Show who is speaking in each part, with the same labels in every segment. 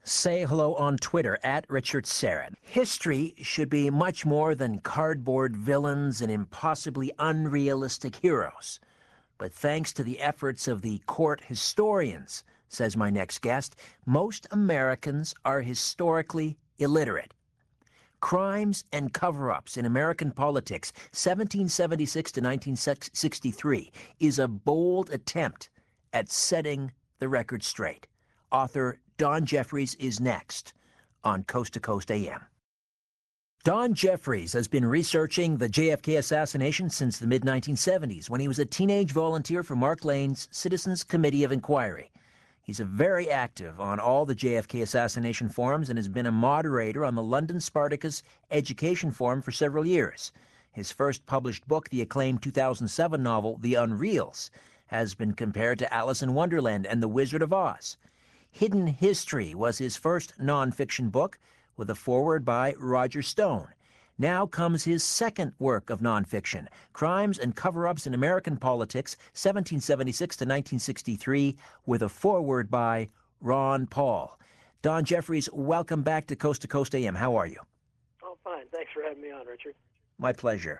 Speaker 1: Say hello on Twitter at Richard Syrett. History should be much more than cardboard villains and impossibly unrealistic heroes. But thanks to the efforts of the court historians, says my next guest, most Americans are historically illiterate. Crimes and cover-ups in American politics, 1776 to 1963, is a bold attempt at setting the record straight. Author Don Jeffries is next on Coast to Coast AM. Don Jeffries has been researching the JFK assassination since the mid-1970s, when he was a teenage volunteer for Mark Lane's Citizens Committee of Inquiry. He's very active on all the JFK assassination forums and has been a moderator on the London Spartacus Education Forum for several years. His first published book, the acclaimed 2007 novel The Unreals, has been compared to Alice in Wonderland and The Wizard of Oz. Hidden History was his first nonfiction book, with a foreword by Roger Stone. Now comes his second work of nonfiction, Crimes and Cover-Ups in American Politics, 1776 to 1963, with a foreword by Ron Paul. Don Jeffries, welcome back to Coast AM. How are you?
Speaker 2: Oh, fine. Thanks for having me on, Richard.
Speaker 1: My pleasure.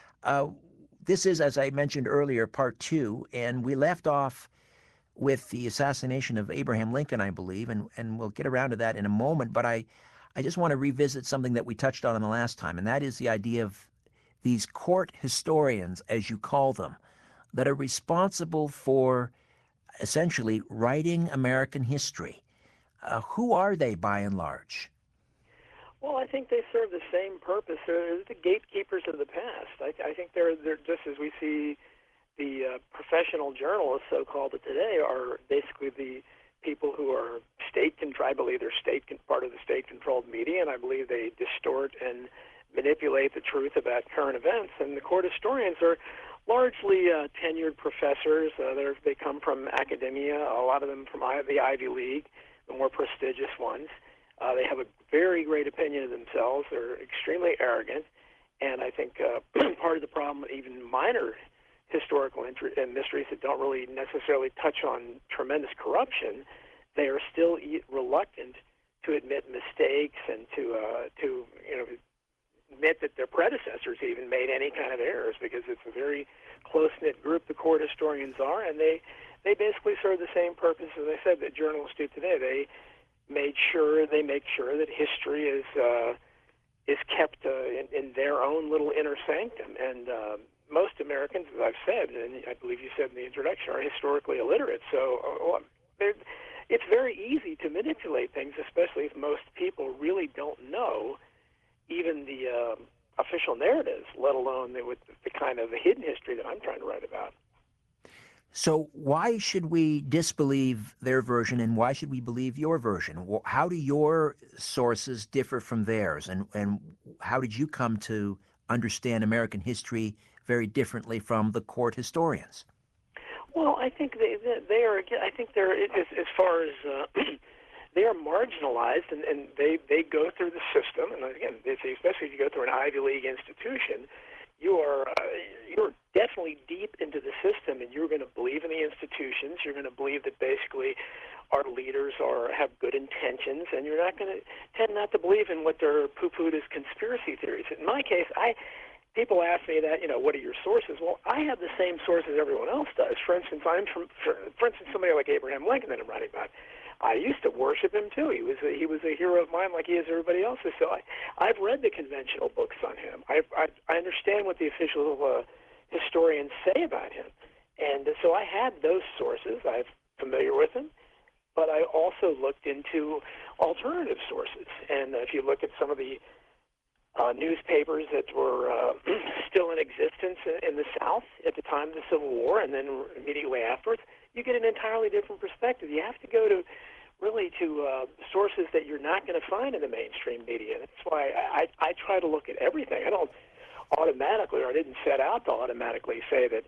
Speaker 1: This is, as I mentioned earlier, part two, and we left off with the assassination of Abraham Lincoln, I believe, and we'll get around to that in a moment, but I just want to revisit something that we touched on the last time, and that is the idea of these court historians, as you call them, that are responsible for essentially writing American history. Who are they by and large?
Speaker 2: Well, I think they serve the same purpose. They're the gatekeepers of the past. I think they're just as we see the professional journalists, so-called today, are basically the people who are state-controlled. I believe they're part of the state-controlled media, and I believe they distort and manipulate the truth about current events. And the court historians are largely tenured professors. They come from academia, a lot of them from the Ivy League, the more prestigious ones. They have a very great opinion of themselves. They're extremely arrogant, and I think part of the problem, even minor historical mysteries that don't really necessarily touch on tremendous corruption, they are still reluctant to admit mistakes and to admit that their predecessors even made any kind of errors, because it's a very close-knit group, the court historians are, and they basically serve the same purpose, as I said, that journalists do today. They make sure that history is kept in their own little inner sanctum, and most Americans, as I've said, and I believe you said in the introduction, are historically illiterate. So it's very easy to manipulate things, especially if most people really don't know even the official narratives, let alone the kind of hidden history that I'm trying to write about.
Speaker 1: So why should we disbelieve their version, and why should we believe your version? How do your sources differ from theirs, and how did you come to understand American history very differently from the court historians?
Speaker 2: Well, I think they are. I think they're, as far as they are marginalized, and they go through the system. And again, especially if you go through an Ivy League institution, you're definitely deep into the system, and you're going to believe in the institutions. You're going to believe that basically our leaders have good intentions, and you're not going to tend not to believe in what they're poo-pooed as conspiracy theories. In my case, people ask me that, what are your sources? Well, I have the same sources everyone else does. For instance, somebody like Abraham Lincoln that I'm writing about. I used to worship him too. He was a hero of mine, like he is everybody else's. So I've read the conventional books on him. I understand what the official historians say about him, and so I had those sources. I'm familiar with them, but I also looked into alternative sources. And if you look at some of the newspapers that were still in existence in the South at the time of the Civil War, and then immediately afterwards, you get an entirely different perspective. You have to go to sources that you're not going to find in the mainstream media. That's why I try to look at everything. I don't automatically, or I didn't set out to automatically say that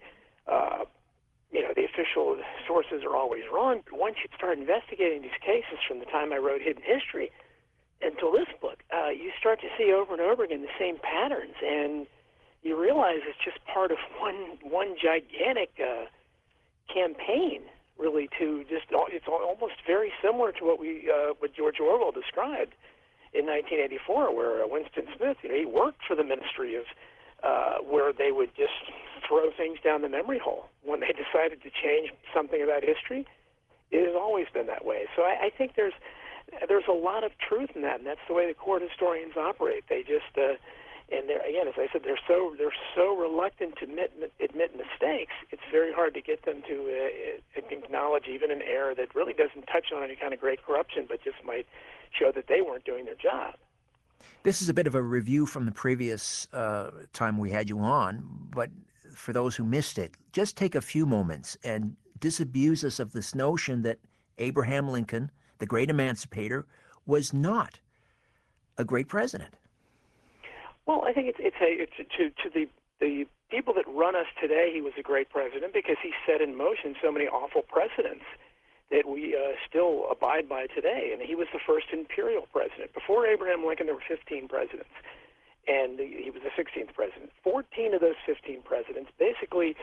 Speaker 2: the official sources are always wrong. But once you start investigating these cases from the time I wrote Hidden History until this book, you start to see over and over again the same patterns, and you realize it's just part of one gigantic campaign really to just, it's almost very similar to what George Orwell described in 1984, where Winston Smith, he worked for the Ministry of, where they would just throw things down the memory hole when they decided to change something about history. It has always been that way. So I think there's a lot of truth in that, and that's the way the court historians operate. They just, and they're, again, as I said, they're so reluctant to admit mistakes. It's very hard to get them to acknowledge even an error that really doesn't touch on any kind of great corruption, but just might show that they weren't doing their job.
Speaker 1: This is a bit of a review from the previous time we had you on, but for those who missed it, just take a few moments and disabuse us of this notion that Abraham Lincoln, the great emancipator, was not a great president.
Speaker 2: Well, I think it's to the people that run us today, he was a great president because he set in motion so many awful precedents that we still abide by today. And he was the first imperial president. Before Abraham Lincoln, there were 15 presidents, and he was the 16th president. 14 of those 15 presidents basically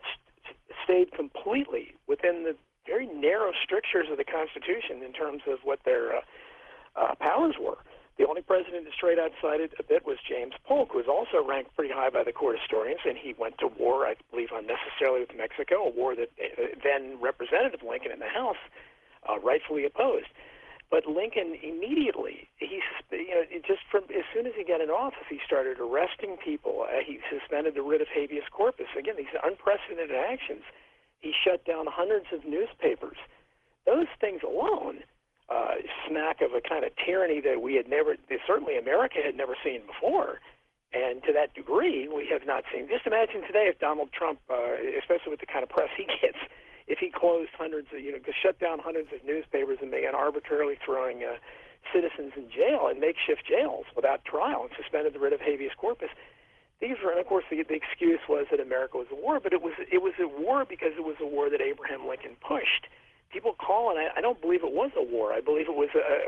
Speaker 2: stayed completely within the very narrow strictures of the Constitution in terms of what their powers were. The only president that strayed outside it a bit was James Polk, who was also ranked pretty high by the court historians, and he went to war, I believe, unnecessarily with Mexico, a war that then Representative Lincoln in the House rightfully opposed. But Lincoln immediately, just from as soon as he got in office, he started arresting people. He suspended the writ of habeas corpus. Again, these unprecedented actions. He shut down hundreds of newspapers. Those things alone smack of a kind of tyranny that certainly America had never seen before. And to that degree, we have not seen. Just imagine today if Donald Trump, especially with the kind of press he gets, if he closed shut down hundreds of newspapers and began arbitrarily throwing citizens in jail and makeshift jails without trial and suspended the writ of habeas corpus. These were, and of course, the excuse was that America was at war, but it was a war because it was a war that Abraham Lincoln pushed. People call it. I don't believe it was a war. I believe it was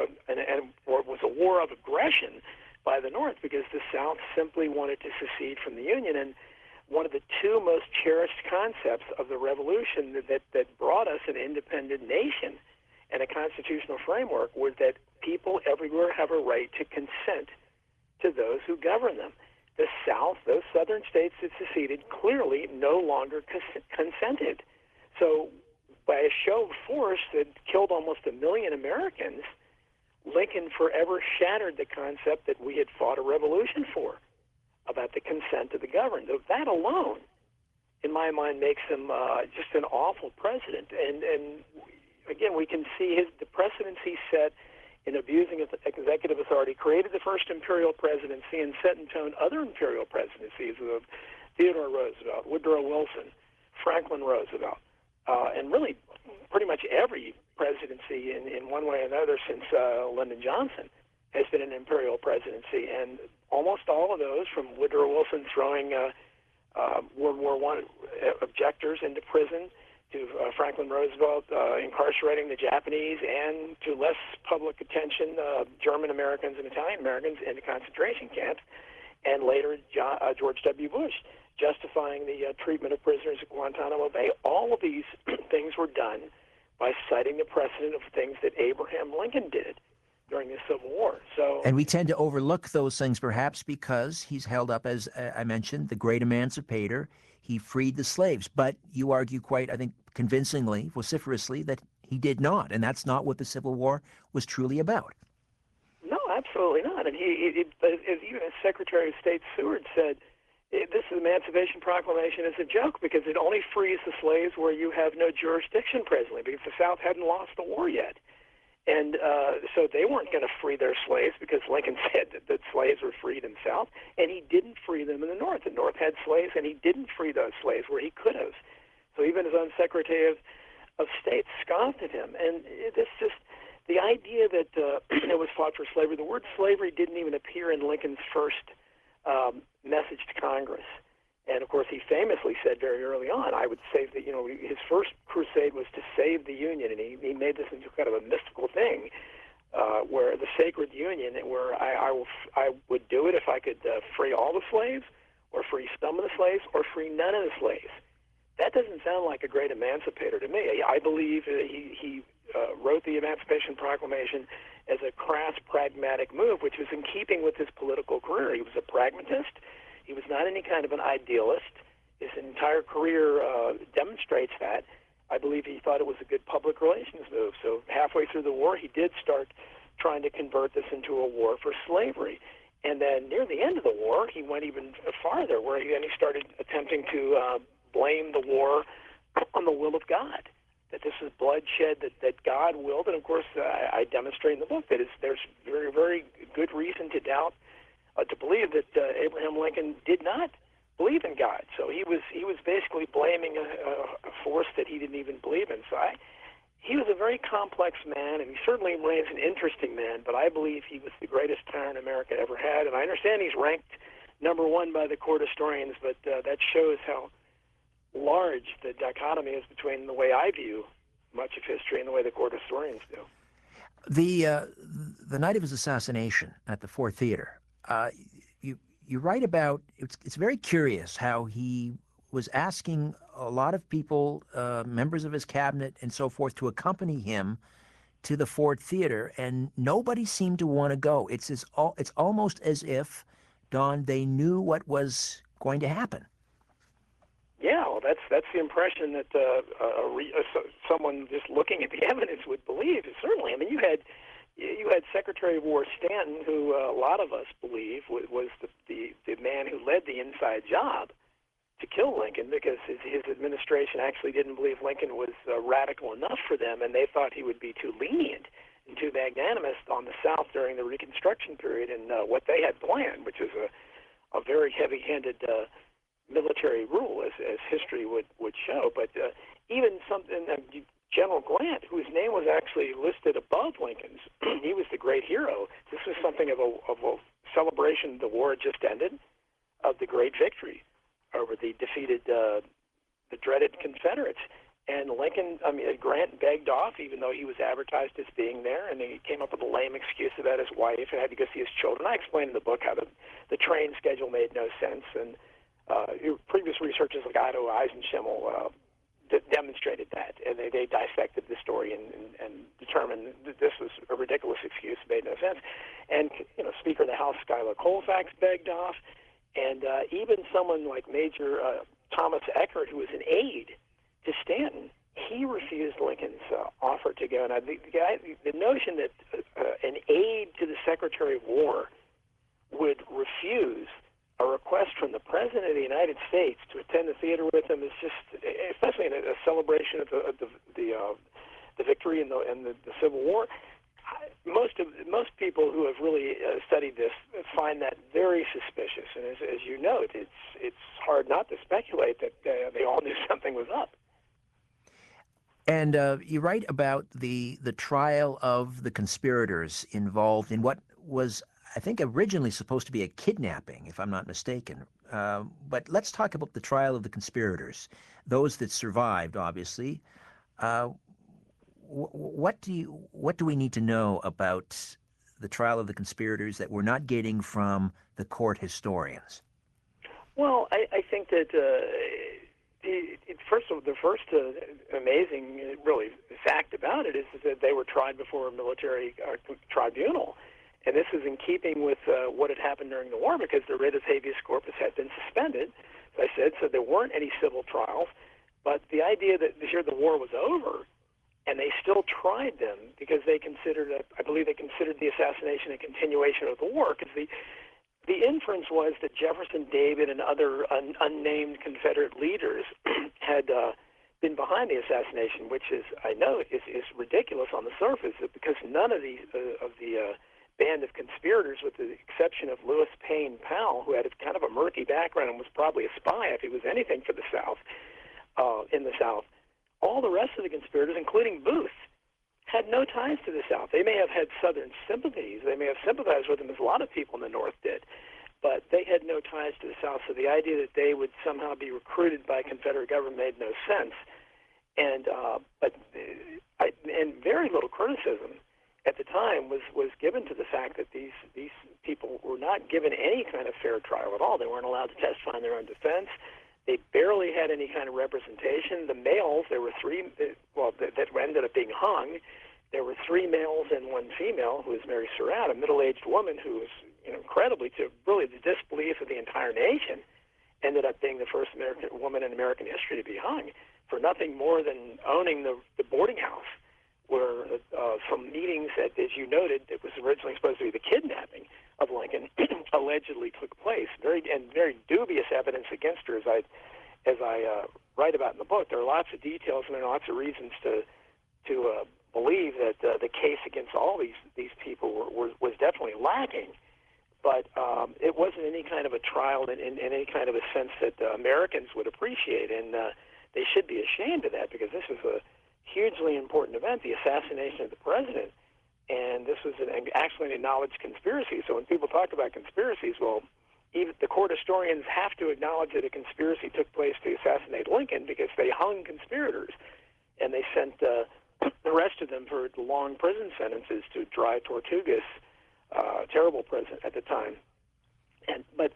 Speaker 2: a war of aggression by the North because the South simply wanted to secede from the Union. And one of the two most cherished concepts of the Revolution that brought us an independent nation and a constitutional framework was that people everywhere have a right to consent to those who govern them. The South, those southern states that seceded, clearly no longer consented. So by a show of force that killed almost 1 million Americans, Lincoln forever shattered the concept that we had fought a revolution for, about the consent of the governed. That alone, in my mind, makes him just an awful president. And again, we can see the precedents he set in abusing executive authority, created the first imperial presidency, and set in tone other imperial presidencies of Theodore Roosevelt, Woodrow Wilson, Franklin Roosevelt, and really pretty much every presidency in one way or another since Lyndon Johnson has been an imperial presidency. And almost all of those, from Woodrow Wilson throwing World War I objectors into prison, to Franklin Roosevelt incarcerating the Japanese, and to less public attention, German Americans and Italian Americans into concentration camps, and later George W. Bush justifying the treatment of prisoners at Guantanamo Bay. All of these things were done by citing the precedent of things that Abraham Lincoln did during the Civil War.
Speaker 1: And we tend to overlook those things perhaps because he's held up as, I mentioned, the great emancipator. He freed the slaves. But you argue quite, I think, convincingly, vociferously, that he did not. And that's not what the Civil War was truly about.
Speaker 2: No, absolutely not. And even as Secretary of State Seward said, this Emancipation Proclamation is a joke because it only frees the slaves where you have no jurisdiction presently, because the South hadn't lost the war yet. And so they weren't going to free their slaves because Lincoln said that slaves were freed in the South, and he didn't free them in the North. The North had slaves, and he didn't free those slaves where he could have. So even his own Secretary of State scoffed at him. And this just, the idea that it was fought for slavery, the word slavery didn't even appear in Lincoln's first message to Congress. And, of course, he famously said very early on, I would say that, his first crusade was to save the Union, and he made this into kind of a mystical thing, where the sacred Union, where I would do it if I could free all the slaves, or free some of the slaves, or free none of the slaves. That doesn't sound like a great emancipator to me. I believe he wrote the Emancipation Proclamation as a crass, pragmatic move, which was in keeping with his political career. He was a pragmatist. He was not any kind of an idealist. His entire career demonstrates that. I believe he thought it was a good public relations move. So halfway through the war, he did start trying to convert this into a war for slavery. And then near the end of the war, he went even farther, where he started attempting to blame the war on the will of God, that this is bloodshed that God willed. And, of course, I demonstrate in the book that there's very, very good reason to doubt, to believe that Abraham Lincoln did not believe in God. So he was basically blaming a force that he didn't even believe in. So he was a very complex man, and he certainly remains an interesting man, but I believe he was the greatest tyrant America ever had. And I understand he's ranked number one by the court historians, but that shows how large the dichotomy is between the way I view much of history and the way the court historians do.
Speaker 1: The night of his assassination at the Ford Theater, you write about, it's very curious how he was asking a lot of people, members of his cabinet and so forth, to accompany him to the Ford Theater, and nobody seemed to want to go. It's almost as if, Don, they knew what was going to happen.
Speaker 2: Yeah, well, that's the impression that someone just looking at the evidence would believe. Certainly, I mean, you had Secretary of War Stanton, who a lot of us believe was the man who led the inside job to kill Lincoln, because his administration actually didn't believe Lincoln was radical enough for them, and they thought he would be too lenient and too magnanimous on the South during the Reconstruction period and what they had planned, which is a very heavy-handed military rule, as history would show. But even something General Grant, whose name was actually listed above Lincoln's, he was the great hero. This was something of a celebration. The war had just ended, of the great victory over the defeated, the dreaded Confederates. And Grant begged off, even though he was advertised as being there, and he came up with a lame excuse about his wife and had to go see his children. I explained in the book how the train schedule made no sense, and previous researchers like Otto Eisenschimmel demonstrated that, and they dissected the story and determined that this was a ridiculous excuse, made no sense. And Speaker of the House Schuyler Colfax begged off, and even someone like Major Thomas Eckert, who was an aide to Stanton, he refused Lincoln's offer to go. Now, the notion that an aide to the Secretary of War would refuse a request from the President of the United States to attend the theater with him is just, especially in a celebration of the victory in the Civil War. Most people who have really studied this find that very suspicious, and as you note, it's hard not to speculate that they all knew something was up.
Speaker 1: And you write about the trial of the conspirators involved in what was, I think, originally supposed to be a kidnapping, if I'm not mistaken. But let's talk about the trial of the conspirators, those that survived, obviously. What do we need to know about the trial of the conspirators that we're not getting from the court historians?
Speaker 2: Well, I think that the first amazing, really, fact about it is that they were tried before a military tribunal. And this is in keeping with what had happened during the war, because the writ of habeas corpus had been suspended, as I said, so there weren't any civil trials. But the idea that here the war was over, and they still tried them because they considered, I believe they considered the assassination a continuation of the war, because the inference was that Jefferson Davis and other unnamed Confederate leaders had been behind the assassination, which is, I know, is ridiculous on the surface, because none of the band of conspirators, with the exception of Lewis Payne Powell, who had kind of a murky background and was probably a spy if he was anything for the South, in the South, all the rest of the conspirators, including Booth, had no ties to the South. They may have had Southern sympathies. They may have sympathized with them, as a lot of people in the North did, but they had no ties to the South. So the idea that they would somehow be recruited by Confederate government made no sense. And very little criticism at the time was given to the fact that these people were not given any kind of fair trial at all. They weren't allowed to testify in their own defense. They barely had any kind of representation. The males, there were three, that ended up being hung. There were three males and one female, who was Mary Surratt, a middle-aged woman who was, incredibly, to really the disbelief of the entire nation, ended up being the first woman in American history to be hung for nothing more than owning the boarding house where some meetings that, as you noted, it was originally supposed to be the kidnapping of Lincoln, allegedly took place. Very dubious evidence against her, as I write about in the book. There are lots of details and there are lots of reasons to believe that the case against all these people was definitely lacking. But it wasn't any kind of a trial in any kind of a sense that Americans would appreciate, and they should be ashamed of that, because this was a hugely important event, the assassination of the president, and this was actually an acknowledged conspiracy. So when people talk about conspiracies, well, even the court historians have to acknowledge that a conspiracy took place to assassinate Lincoln, because they hung conspirators, and they sent the rest of them for long prison sentences to Dry Tortugas, terrible prison at the time. But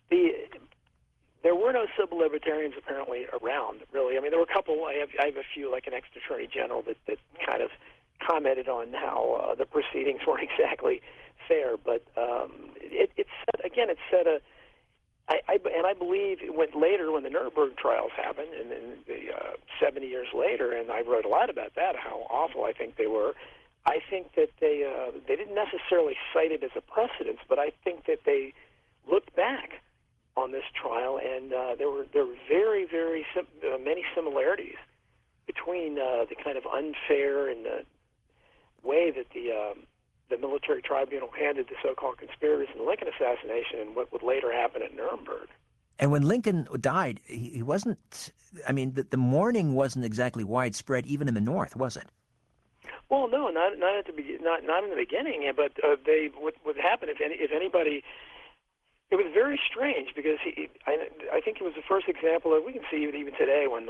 Speaker 2: there were no civil libertarians apparently around, really. I mean, there were a couple. I have a few, like an ex-attorney general, that kind of commented on how the proceedings weren't exactly fair. But it set a. I believe it went later when the Nuremberg trials happened, and then 70 years later, and I wrote a lot about that, how awful I think they were. I think that they didn't necessarily cite it as a precedent, but I think that they looked back on this trial, and there were very, very many similarities between the kind of unfair and the way that the military tribunal handled the so-called conspirators in the Lincoln assassination and what would later happen at Nuremberg.
Speaker 1: And when Lincoln died, he wasn't, I mean, the mourning wasn't exactly widespread even in the North, was it?
Speaker 2: Well, no, not in the beginning. But what happened, if anybody, it was very strange, because I think it was the first example that we can see even today, when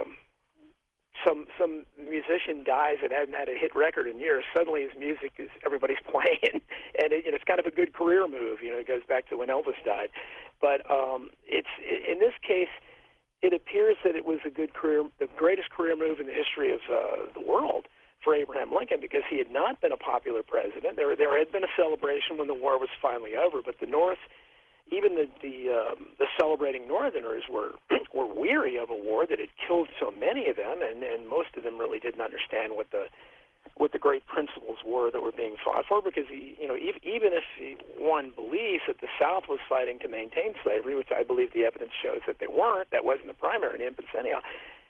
Speaker 2: some musician dies that hadn't had a hit record in years. Suddenly his music is everybody's playing, and it's kind of a good career move. It goes back to when Elvis died. But in this case, it appears that it was the greatest career move in the history of the world for Abraham Lincoln, because he had not been a popular president. There had been a celebration when the war was finally over, but the North, even the celebrating Northerners, were weary of a war that had killed so many of them, and most of them really didn't understand what the great principles were that were being fought for. Because even if one believes that the South was fighting to maintain slavery, which I believe the evidence shows that they weren't, that wasn't the primary aim. But anyhow,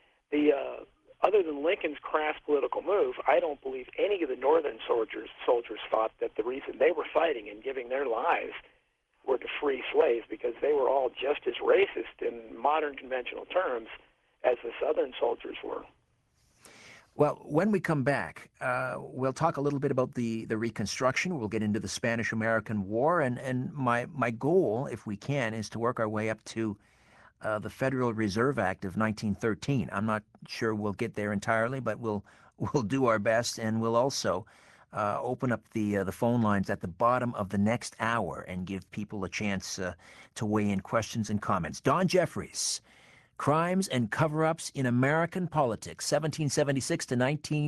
Speaker 2: other than Lincoln's crass political move, I don't believe any of the Northern soldiers thought that the reason they were fighting and giving their lives were to free slaves, because they were all just as racist in modern conventional terms as the Southern soldiers were.
Speaker 1: Well, when we come back, we'll talk a little bit about the Reconstruction. We'll get into the Spanish-American War, and my goal, if we can, is to work our way up to the Federal Reserve Act of 1913. I'm not sure we'll get there entirely, but we'll do our best, and we'll also open up the phone lines at the bottom of the next hour and give people a chance to weigh in questions and comments. Don Jeffries, Crimes and Cover-Ups in American Politics, 1776 to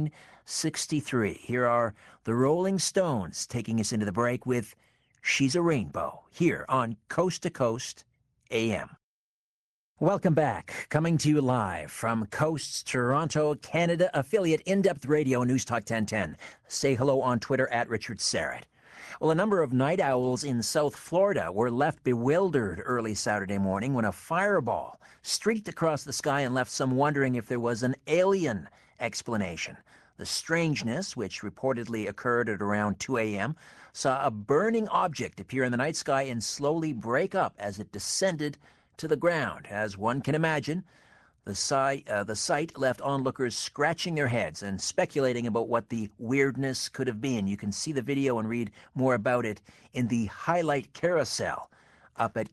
Speaker 1: 1963. Here are the Rolling Stones taking us into the break with She's a Rainbow, here on Coast to Coast AM. Welcome back. Coming to you live from Coast's Toronto, Canada affiliate In-Depth Radio News Talk 1010. Say hello on Twitter at Richard Syrett. Well, a number of night owls in South Florida were left bewildered early Saturday morning when a fireball streaked across the sky and left some wondering if there was an alien explanation. The strangeness, which reportedly occurred at around 2 a.m., saw a burning object appear in the night sky and slowly break up as it descended to the ground. As one can imagine, the sight left onlookers scratching their heads and speculating about what the weirdness could have been. You can see the video and read more about it in the highlight carousel up at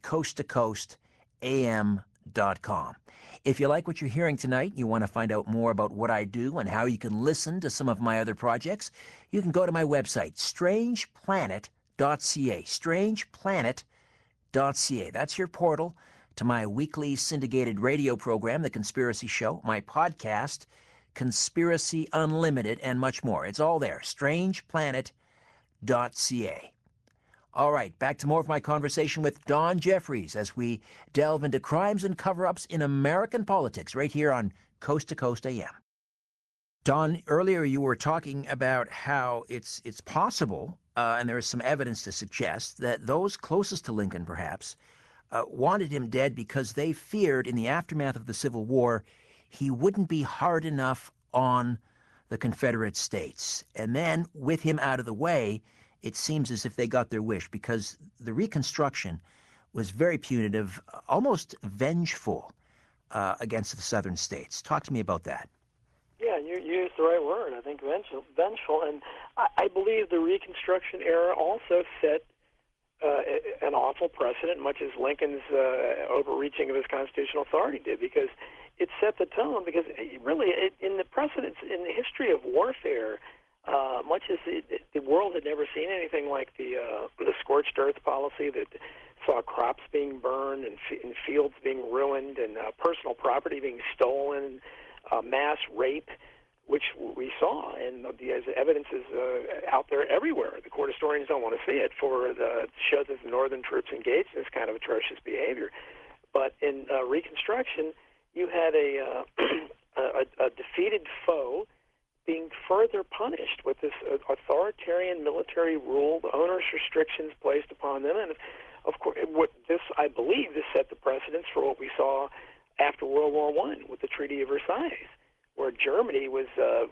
Speaker 1: coasttocoastam.com. If you like what you're hearing tonight, you want to find out more about what I do and how you can listen to some of my other projects, you can go to my website, strangeplanet.ca. strangeplanet.ca. That's your portal to my weekly syndicated radio program, The Conspiracy Show, my podcast, Conspiracy Unlimited, and much more. It's all there, strangeplanet.ca. All right, back to more of my conversation with Don Jeffries as we delve into crimes and cover-ups in American politics right here on Coast to Coast AM. Don, earlier you were talking about how it's possible, and there is some evidence to suggest, that those closest to Lincoln, perhaps, wanted him dead because they feared in the aftermath of the Civil War he wouldn't be hard enough on the Confederate States. And then, with him out of the way, it seems as if they got their wish, because the Reconstruction was very punitive, almost vengeful against the southern states. Talk to me about that.
Speaker 2: Yeah, you used the right word. I think vengeful. And I believe the Reconstruction era also set an awful precedent, much as Lincoln's overreaching of his constitutional authority did, because it set the tone. Because in the precedents, in the history of warfare, much as the world had never seen anything like the scorched earth policy that saw crops being burned and fields being ruined and personal property being stolen, mass rape, which we saw, and the evidence is out there everywhere. The court historians don't want to see it to show that the Northern troops engaged in this kind of atrocious behavior. But in Reconstruction, you had a defeated foe being further punished with this authoritarian military rule, the onerous restrictions placed upon them, and of course, I believe this set the precedence for what we saw after World War I with the Treaty of Versailles, where Germany was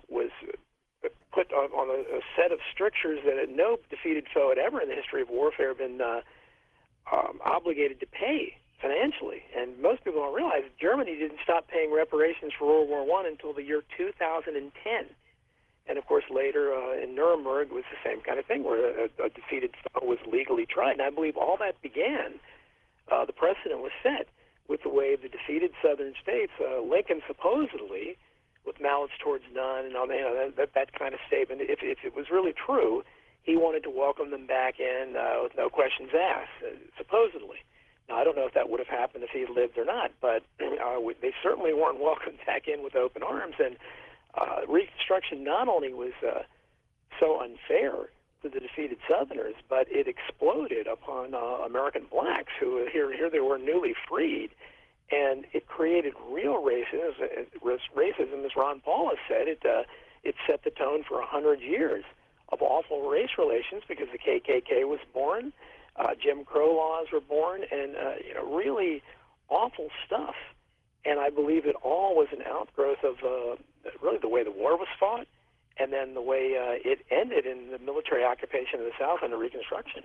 Speaker 2: put on a set of strictures that no defeated foe had ever in the history of warfare been obligated to pay financially. And most people don't realize Germany didn't stop paying reparations for World War I until the year 2010. And, of course, later in Nuremberg was the same kind of thing, where a defeated foe was legally tried. And I believe all that began, the precedent was set with the way the defeated southern states, Lincoln supposedly, with malice towards none and all that kind of statement, if it was really true, he wanted to welcome them back in with no questions asked, supposedly. Now, I don't know if that would have happened if he had lived or not, but they certainly weren't welcomed back in with open arms. And Reconstruction not only was so unfair to the defeated Southerners, but it exploded upon American blacks who here they were newly freed, and it created real racism. As Ron Paul has said, it set the tone for 100 years of awful race relations, because the KKK was born, Jim Crow laws were born, and really awful stuff. And I believe it all was an outgrowth of really the way the war was fought, and then the way it ended in the military occupation of the South under Reconstruction.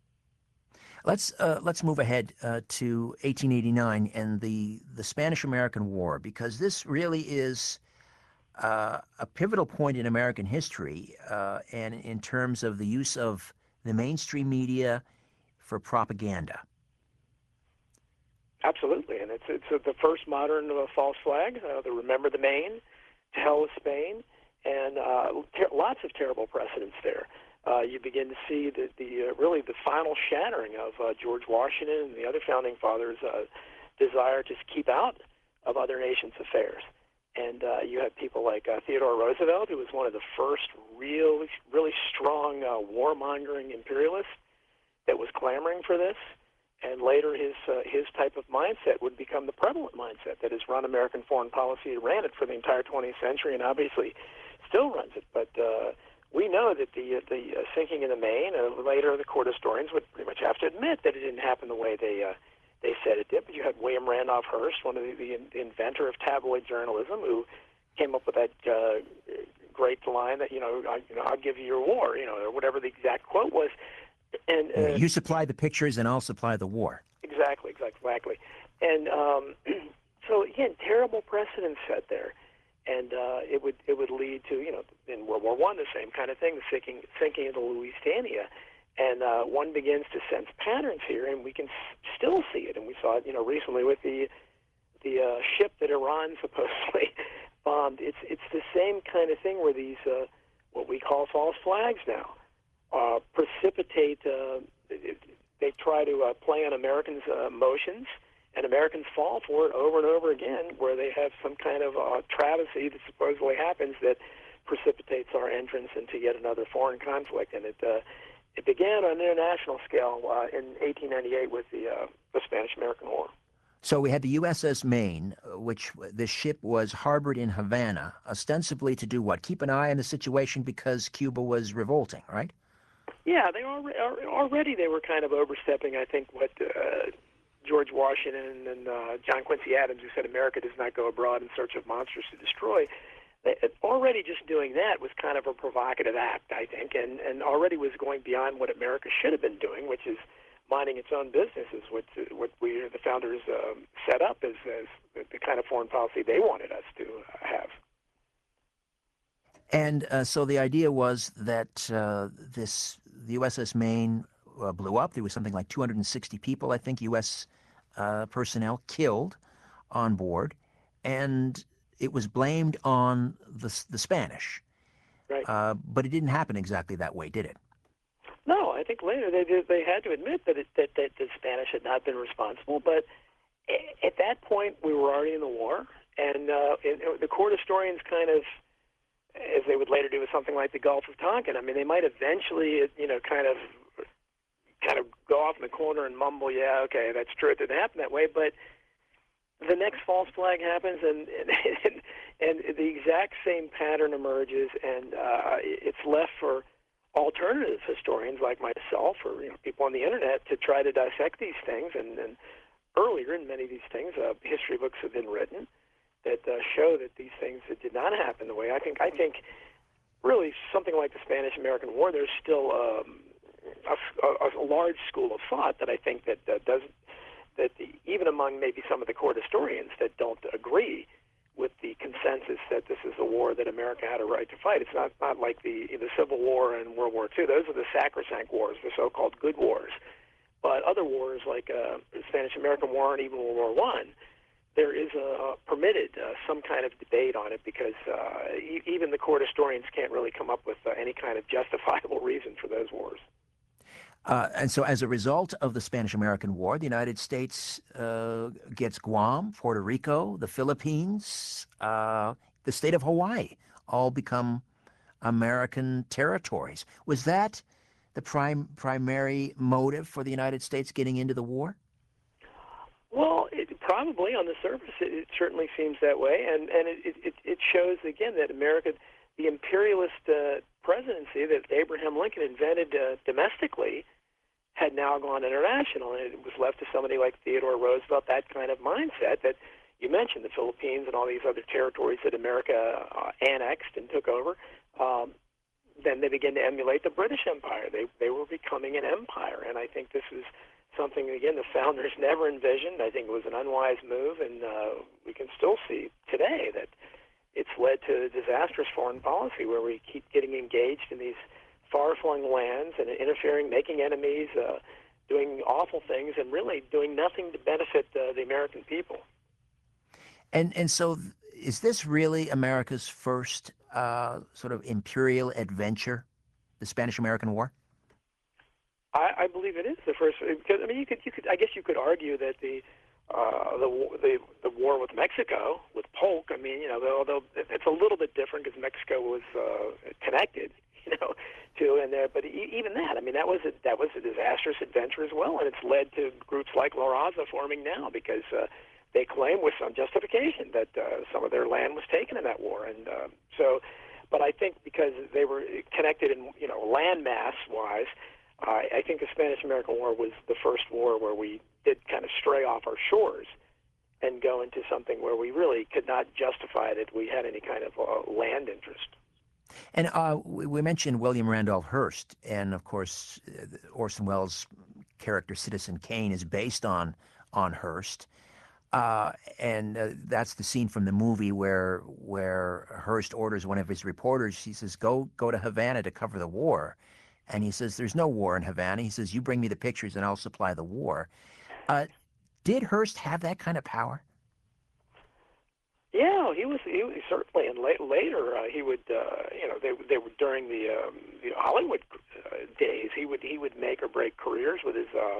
Speaker 1: Let's move ahead to 1889 and the Spanish-American War, because this really is a pivotal point in American history, and in terms of the use of the mainstream media for propaganda.
Speaker 2: Absolutely, and it's the first modern false flag, the Remember the Maine, to hell with Spain, and lots of terrible precedents there. You begin to see really the final shattering of George Washington and the other founding fathers' desire to keep out of other nations' affairs. And you had people like Theodore Roosevelt, who was one of the first really strong warmongering imperialists that was clamoring for this. And later his type of mindset would become the prevalent mindset that has run American foreign policy, ran it for the entire 20th century, and obviously still runs it. But we know that the sinking in the Maine, later the court historians would pretty much have to admit that it didn't happen the way they said it did. But you had William Randolph Hearst, one of the inventor of tabloid journalism, who came up with that great line that I'll give you your war, or whatever the exact quote was. And
Speaker 1: you supply the pictures, and I'll supply the war.
Speaker 2: Exactly. And so again, terrible precedent set there. And it would lead to, in World War I, the same kind of thing, the sinking of the Lusitania. And one begins to sense patterns here, and we can still see it. And we saw it, recently with the ship that Iran supposedly bombed. It's the same kind of thing where these what we call false flags now precipitate. They try to play on Americans' emotions and and Americans fall for it over and over again, where they have some kind of travesty that supposedly happens that precipitates our entrance into yet another foreign conflict. And it began on an international scale in 1898 with the Spanish-American War.
Speaker 1: So we had the USS Maine, which this ship was harbored in Havana, ostensibly to do what? Keep an eye on the situation because Cuba was revolting, right?
Speaker 2: Yeah, they already they were kind of overstepping, I think, what George Washington and John Quincy Adams, who said America does not go abroad in search of monsters to destroy. Already just doing that was kind of a provocative act, I think, and already was going beyond what America should have been doing, which is minding its own business, is what the founders set up as the kind of foreign policy they wanted us to have.
Speaker 1: And so the idea was that the USS Maine blew up. There was something like 260 people, I think, U.S. Personnel killed on board, and it was blamed on the Spanish.
Speaker 2: Right.
Speaker 1: But it didn't happen exactly that way, did it?
Speaker 2: No, I think later they had to admit that the Spanish had not been responsible. But at that point, we were already in the war, and the court historians kind of, as they would later do with something like the Gulf of Tonkin, I mean, they might eventually, kind of go off in the corner and mumble, yeah, okay, that's true, it didn't happen that way, but the next false flag happens, and the exact same pattern emerges, and it's left for alternative historians like myself or people on the internet to try to dissect these things. And earlier in many of these things, history books have been written that show that these things that did not happen the way I think really something like the Spanish-American War, there's still a large school of thought that I think that even among maybe some of the court historians that don't agree with the consensus that this is a war that America had a right to fight. It's not like the Civil War and World War II. Those are the sacrosanct wars, the so-called good wars. But other wars like the Spanish-American War and even World War I, there is permitted some kind of debate on it because even the court historians can't really come up with any kind of justifiable reason for those wars.
Speaker 1: And so as a result of the Spanish-American War, the United States gets Guam, Puerto Rico, the Philippines, the state of Hawaii, all become American territories. Was that the primary motive for the United States getting into the war?
Speaker 2: Well, probably on the surface, it certainly seems that way. And it shows, again, that America, the imperialist presidency that Abraham Lincoln invented domestically, had now gone international, and it was left to somebody like Theodore Roosevelt, that kind of mindset that you mentioned, the Philippines and all these other territories that America annexed and took over. Then they began to emulate the British Empire. They were becoming an empire, and I think this is something, again, the founders never envisioned. I think it was an unwise move, and we can still see today that it's led to disastrous foreign policy where we keep getting engaged in these far-flung lands and interfering, making enemies, doing awful things, and really doing nothing to benefit the American people.
Speaker 1: And so is this really America's first sort of imperial adventure, the Spanish-American War?
Speaker 2: I believe it is the first, because I mean, you could, I guess you could argue that the war with Mexico, with Polk, I mean, although it's a little bit different because Mexico was connected, to and there, but even that, I mean, that was a disastrous adventure as well, and it's led to groups like La Raza forming now because they claim with some justification that some of their land was taken in that war, and but I think because they were connected in landmass-wise, I think the Spanish-American War was the first war where we did kind of stray off our shores and go into something where we really could not justify that we had any kind of land interest.
Speaker 1: And we mentioned William Randolph Hearst, and of course, Orson Welles' character Citizen Kane is based on Hearst, and that's the scene from the movie where Hearst orders one of his reporters. He says, "Go to Havana to cover the war," and he says, "There's no war in Havana." He says, "You bring me the pictures, and I'll supply the war." Did Hearst have that kind of power?
Speaker 2: Yeah, he was certainly, and later he would, they were during the Hollywood days. He would make or break careers with his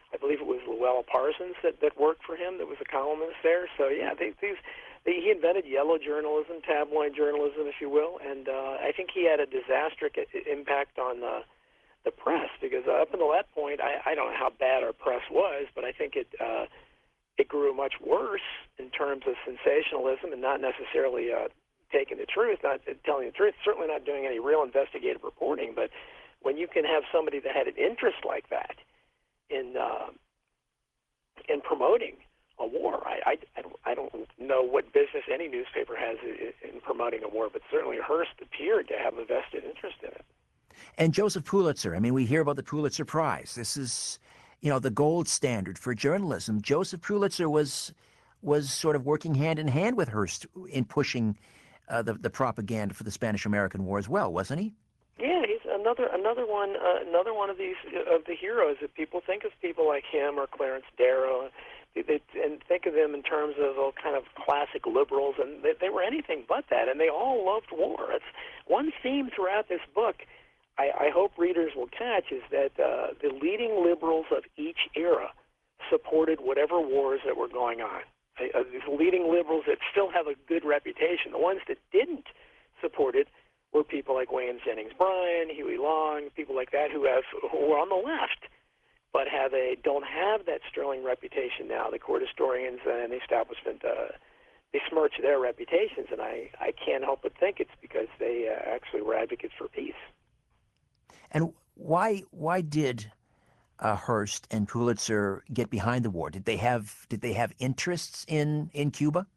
Speaker 2: I believe it was Llewellyn Parsons that worked for him, that was a columnist there. So yeah, he invented yellow journalism, tabloid journalism, if you will, and I think he had a disastrous impact on the press, because up until that point, I don't know how bad our press was, but I think it grew much worse in terms of sensationalism and not necessarily taking the truth, not telling the truth, certainly not doing any real investigative reporting. But when you can have somebody that had an interest like that in promoting a war, I don't know what business any newspaper has in promoting a war, but certainly Hearst appeared to have a vested interest in it.
Speaker 1: And Joseph Pulitzer, I mean, we hear about the Pulitzer Prize. This is, the gold standard for journalism. Joseph Pulitzer was sort of working hand in hand with Hearst in pushing the propaganda for the Spanish-American War as well, wasn't he?
Speaker 2: Yeah, he's another one of these of the heroes that people think of, people like him or Clarence Darrow, and think of them in terms of kind of classic liberals, and they were anything but that, and they all loved war. It's one theme throughout this book I hope readers will catch, is that the leading liberals of each era supported whatever wars that were going on. These leading liberals that still have a good reputation. The ones that didn't support it were people like William Jennings Bryan, Huey Long, people like that who are on the left, but don't have that sterling reputation now. The court historians and the establishment besmirch their reputations, and I can't help but think it's because they actually were advocates for peace.
Speaker 1: And why did Hearst and Pulitzer get behind the war? Did they have interests in Cuba?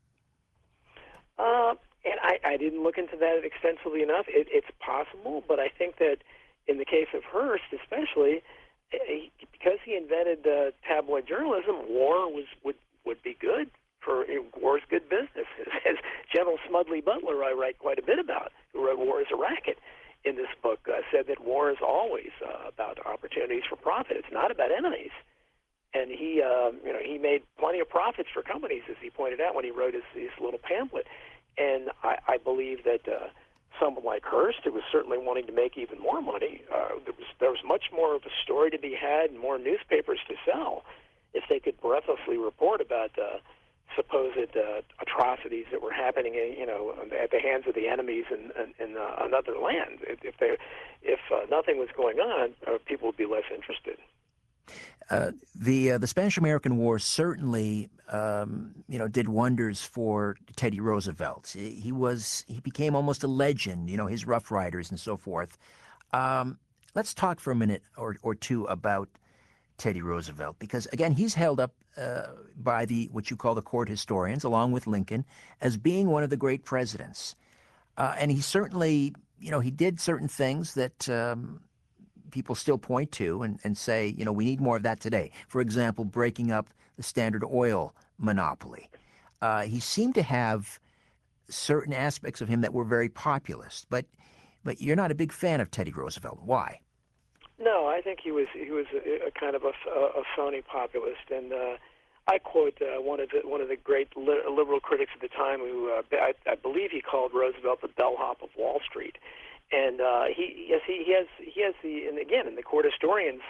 Speaker 2: And I didn't look into that extensively enough. It's possible, but I think that in the case of Hearst, especially, because he invented tabloid journalism, war would be good for war's good business. As General Smedley Butler, I write quite a bit about, who wrote War is a Racket in this book, said that war is always about opportunities for profit. It's not about enemies. And he made plenty of profits for companies, as he pointed out when he wrote his little pamphlet. And I believe that someone like Hearst, who was certainly wanting to make even more money, there was much more of a story to be had and more newspapers to sell if they could breathlessly report about supposed atrocities that were happening, at the hands of the enemies in another land. If nothing was going on, people would be less interested.
Speaker 1: The Spanish-American War certainly, did wonders for Teddy Roosevelt. He became almost a legend. His Rough Riders and so forth. Let's talk for a minute or two about Teddy Roosevelt, because again, he's held up by what you call the court historians, along with Lincoln, as being one of the great presidents. And he certainly, he did certain things that people still point to and say, we need more of that today. For example, breaking up the Standard Oil monopoly. He seemed to have certain aspects of him that were very populist, but you're not a big fan of Teddy Roosevelt. Why?
Speaker 2: No, I think he was a kind of a phony populist, and I quote one of the great liberal critics at the time, who I believe he called Roosevelt the bellhop of Wall Street, and he has and again, in the court historians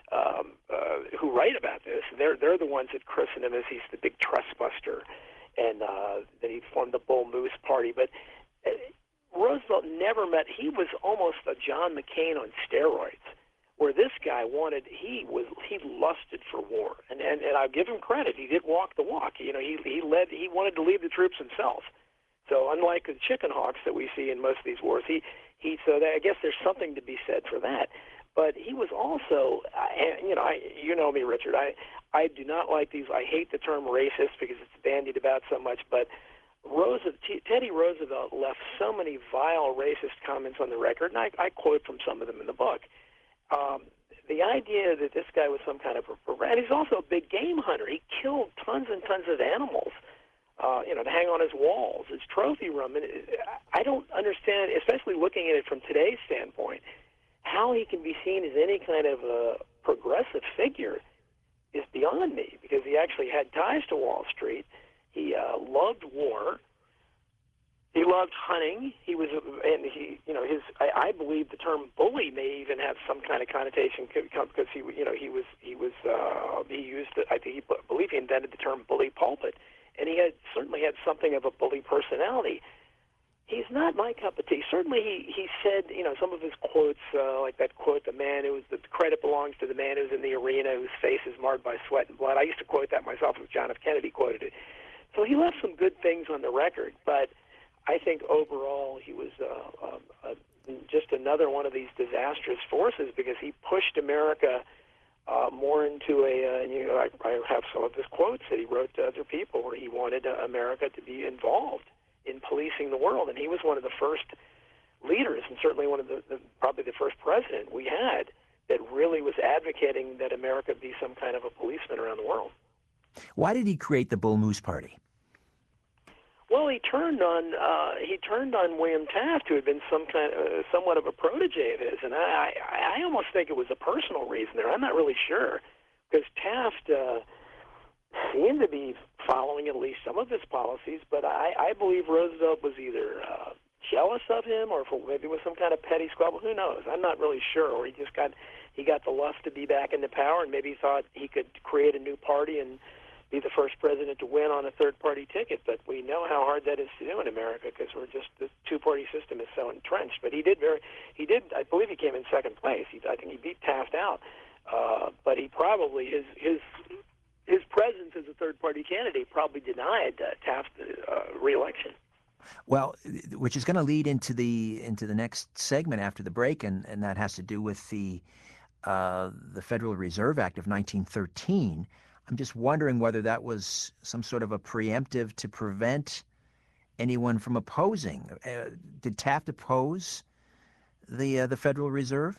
Speaker 2: who write about this, they're the ones that christen him as he's the big trust buster, and that he formed the Bull Moose Party, but. Roosevelt never met. He was almost a John McCain on steroids, where this guy he lusted for war, and I'll give him credit. He did walk the walk. He wanted to lead the troops himself. So unlike the chicken hawks that we see in most of these wars, I guess there's something to be said for that. But he was also, you know me, Richard. I do not like these. I hate the term racist because it's bandied about so much, but. Teddy Roosevelt left so many vile racist comments on the record, and I quote from some of them in the book. The idea that this guy was some kind of and he's also a big game hunter. He killed tons and tons of animals, to hang on his walls, his trophy room. And I don't understand, especially looking at it from today's standpoint, how he can be seen as any kind of a progressive figure is beyond me, because he actually had ties to Wall Street. He loved war, He loved hunting. He was, and he, you know, his. I believe the term bully may even have some kind of connotation because he, you know, he used. I think he believe he invented the term bully pulpit, and he certainly had something of a bully personality. He's not my cup of tea. Certainly, he said, you know, some of his quotes, like that quote, the credit belongs to the man who's in the arena, whose face is marred by sweat and blood. I used to quote that myself as John F. Kennedy quoted it. So he left some good things on the record, but I think overall he was just another one of these disastrous forces because he pushed America more into a, you know, I have some of his quotes that he wrote to other people where he wanted America to be involved in policing the world, and he was one of the first leaders, and certainly one of probably the first president we had that really was advocating that America be some kind of a policeman around the world.
Speaker 1: Why did he create the Bull Moose Party?
Speaker 2: Well, he turned on William Taft, who had been somewhat of a protege of his, and I almost think it was a personal reason there. I'm not really sure, because Taft seemed to be following at least some of his policies, but I believe Roosevelt was either jealous of him, or maybe it was some kind of petty squabble. Who knows? I'm not really sure. Or he got the lust to be back into power, and maybe he thought he could create a new party and be the first president to win on a third-party ticket. But we know how hard that is to do in America because the two-party system is so entrenched. But he did. I believe he came in second place. I think he beat Taft out. But he probably his presence as a third-party candidate probably denied Taft's re-election.
Speaker 1: Well, which is going to lead into the next segment after the break, and that has to do with the Federal Reserve Act of 1913. I'm just wondering whether that was some sort of a preemptive to prevent anyone from opposing. Did Taft oppose the Federal Reserve?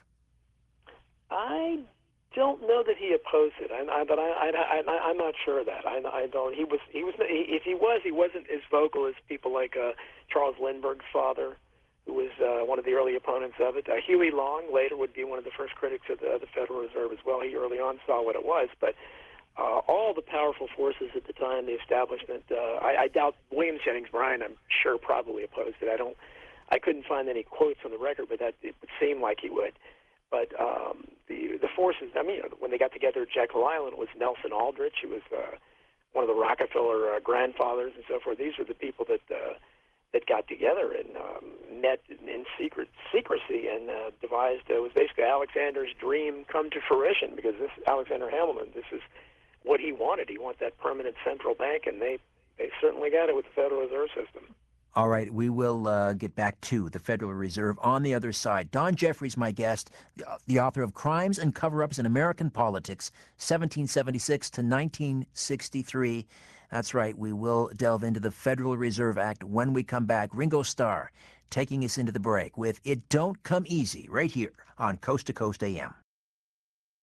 Speaker 2: I don't know that he opposed it, but I'm not sure of that. I don't. If he was, he wasn't as vocal as people like Charles Lindbergh's father, who was one of the early opponents of it. Huey Long later would be one of the first critics of the Federal Reserve as well. He early on saw what it was, but all the powerful forces at the time, the establishment, I doubt William Jennings Bryan, I'm sure, probably opposed it. I couldn't find any quotes on the record, but it would seem like he would. But the forces, I mean, when they got together at Jekyll Island, it was Nelson Aldrich, who was one of the Rockefeller grandfathers and so forth. These were the people that got together and met in secrecy and devised, it was basically Alexander's dream come to fruition, because this Alexander Hamilton, this is what he wanted. He wanted that permanent central bank, and they certainly got it with the Federal Reserve System.
Speaker 1: All right, we will get back to the Federal Reserve on the other side. Don Jeffries, my guest, the author of Crimes and Cover-Ups in American Politics, 1776 to 1963. That's right, we will delve into the Federal Reserve Act when we come back. Ringo Starr taking us into the break with It Don't Come Easy right here on Coast to Coast AM.